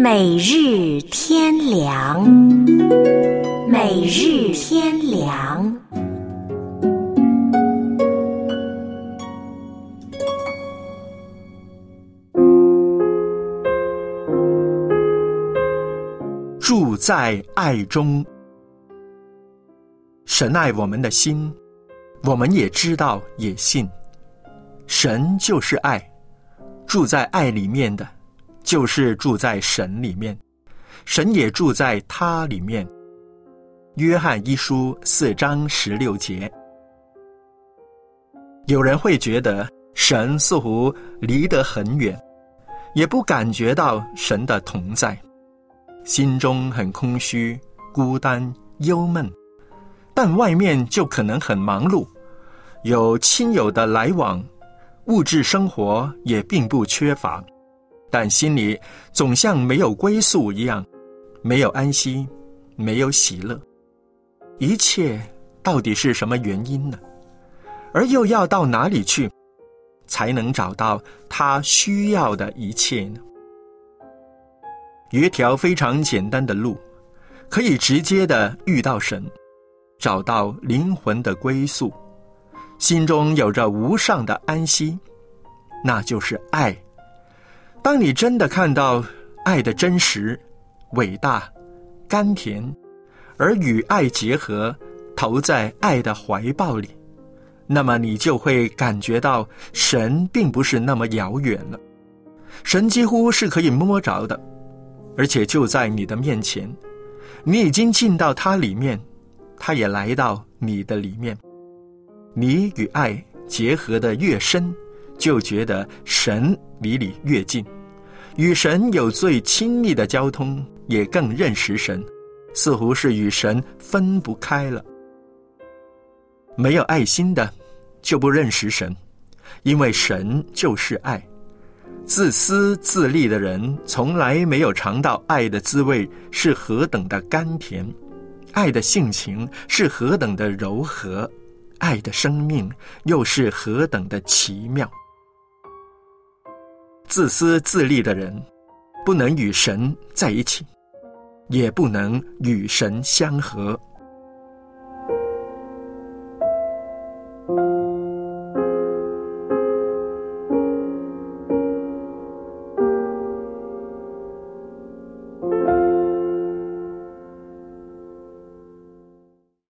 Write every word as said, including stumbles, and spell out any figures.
每日天良，每日天良。 住在爱中。神爱我们的心，我们也知道也信。神就是爱，住在爱里面的就是住在神里面，神也住在他里面。约翰一书四章十六节。有人会觉得神似乎离得很远，也不感觉到神的同在，心中很空虚、孤单、忧闷，但外面就可能很忙碌，有亲友的来往，物质生活也并不缺乏，但心里总像没有归宿一样，没有安息，没有喜乐。一切到底是什么原因呢？而又要到哪里去，才能找到他需要的一切呢？有一条非常简单的路，可以直接的遇到神，找到灵魂的归宿，心中有着无上的安息，那就是爱。当你真的看到爱的真实、伟大、甘甜，而与爱结合，投在爱的怀抱里，那么你就会感觉到神并不是那么遥远了，神几乎是可以摸着的，而且就在你的面前，你已经进到他里面，他也来到你的里面。你与爱结合的越深，就觉得神离你越近，与神有最亲密的交通，也更认识神，似乎是与神分不开了。没有爱心的就不认识神，因为神就是爱。自私自利的人从来没有尝到爱的滋味是何等的甘甜，爱的性情是何等的柔和，爱的生命又是何等的奇妙。自私自利的人不能与神在一起，也不能与神相合。